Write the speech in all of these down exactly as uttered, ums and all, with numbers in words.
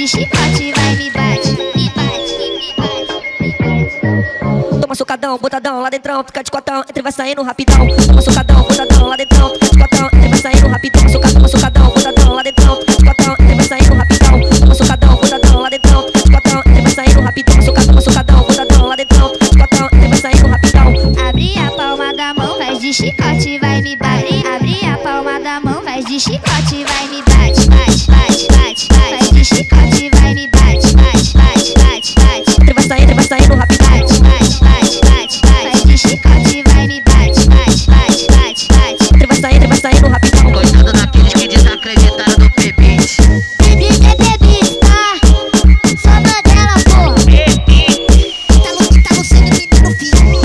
de chicote, vai me bate, me bate, me bate, me bate. Toma socadão, botadão, lá dentrão, fica de cotão, entre vai saindo rapidão. Toma socadão, botadão, lá dentrão, fica de cotão, entre vai saindo rapidão. Toma socadão, botadão, lá dentrão, fica de cotão, entre vai saindo rapidão. Toma socadão, botadão, lá dentrão, fica de cotão, entre vai saindo rapidão. Toma socadão, botadão, lá dentrão, fica de cotão, entre vai saindo rapidão. Abre a palma da mão, faz de chicote, vai me bate. Abre a palma da mão, faz de chicote, vai me bate, bate, bate, bate, bate. Faz de chicote, vai me bate, bate, bate, bate, bate. Entre vai saindo, vai saindo rapidão. Bate, bate, bate, bate, bate. Faz de chicote, vai me bate, bate, bate, bate, bate. Entre vai saindo, vai saindo rapidão. Gostando daqueles que desacreditaram no P-Beat. P-Beat é P-Beat, tá? Só Mandela, pô. Tá louco, tá você, meu menino filho.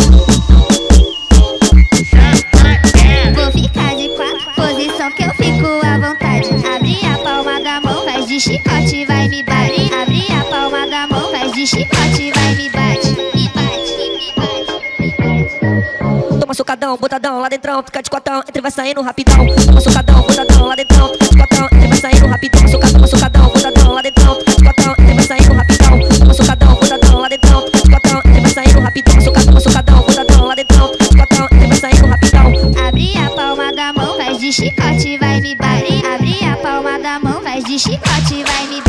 Vou ficar de quatro, posição que eu fico à vontade. Abre a palma da mão, faz de chicote, vai me bate. Abre a palma da mão, faz de chicote, vai me bate. Me bate, me bate, me bate. Toma socadão, botadão, lá dentrão, fica de cotão, entre vai saindo rapidão. Toma socadão, botadão, lá dentrão, fica de cotão, entre vai saindo rapidão. Toma socadão, botadão, lá dentrão, fica de cotão, entre vai saindo rapidão. Toma socadão, botadão, lá dentrão, fica de cotão, entre vai saindo rapidão. Toma socadão, botadão, lá dentrão, fica de cotão, entre vai saindo rapidão. Abre a palma da mão, faz de chicote, vai me bate. Abre a palma da mão, faz de chicote, vai me